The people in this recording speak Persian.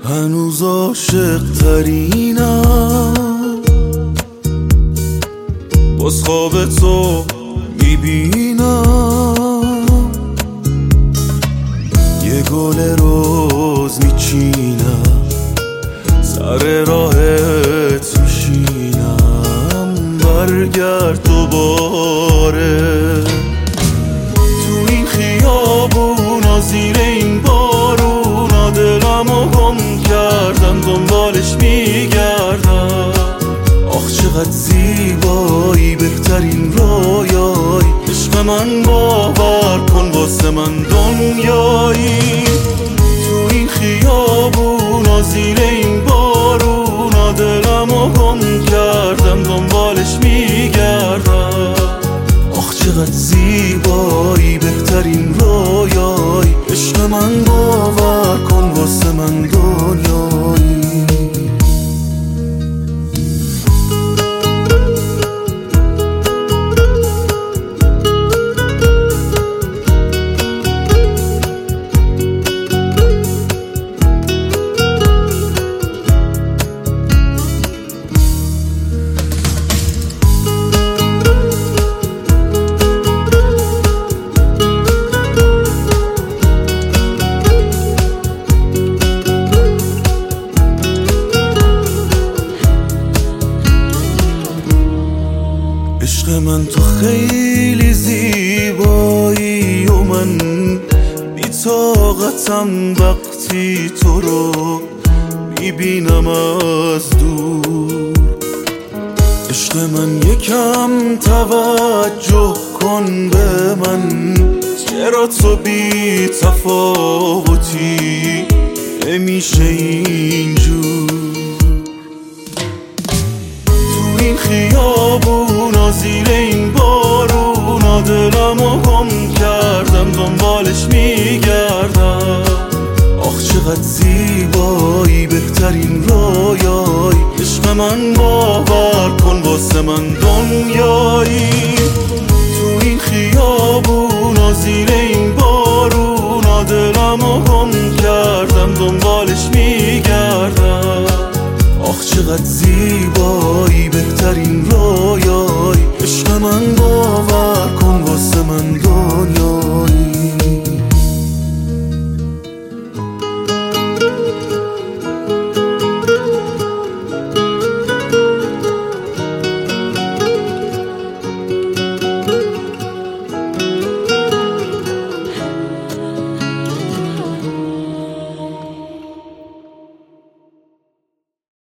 هنوز عاشق ترینم، باز خواب تو میبینم، یه گل روز میچینم، سر راهت میشینم، برگرد دوباره تو این خیابونا، زیر این بارونا، دلمو گم کردم دنبالش میگردم. آخ چقدر زیبایی، بهترین رویایی، عشق من باور کن واسه من دنیایی. تو این خیابونا، زیر این بارونا، دلمو گم کردم دنبالش میگردم. آخ چقدر زیبایی، بهترین رویایی، عشق من باور کن واسه من دنیایی. عشق من تو خیلی زیبایی و من بی طاقتم وقتی تو رو میبینم از دور. عشق من یکم توجه کن به من، چرا تو بی تفاوتی نمیشه اینجور. تو این خیابونا، زیر این بارونا، دلمو گم کردم دنبالش میگردم. آخ چقدر زیبایی، بهترین رویایی، عشق من باور کن واسه من دنیایی. تو این خیابونا، زیر این بارونا، دلمو گم کردم دنبالش میگردم. آخ چقدر زیبایی.